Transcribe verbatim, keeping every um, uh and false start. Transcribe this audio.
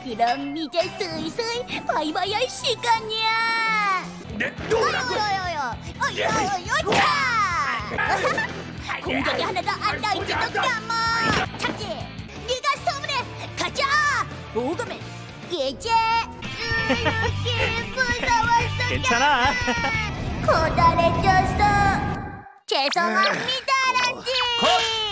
그럼 이제 슬슬 바이바이 할 시간이야. 내 노라고. 어여여여, 어여여여, 차! 공격이 하나도 안 닿을지도 까마. 착지, 네가 소문해. 가자. 오금을 이제 이렇게 무서웠어. 괜찮아. 고달해졌어. 죄송합니다, 란지.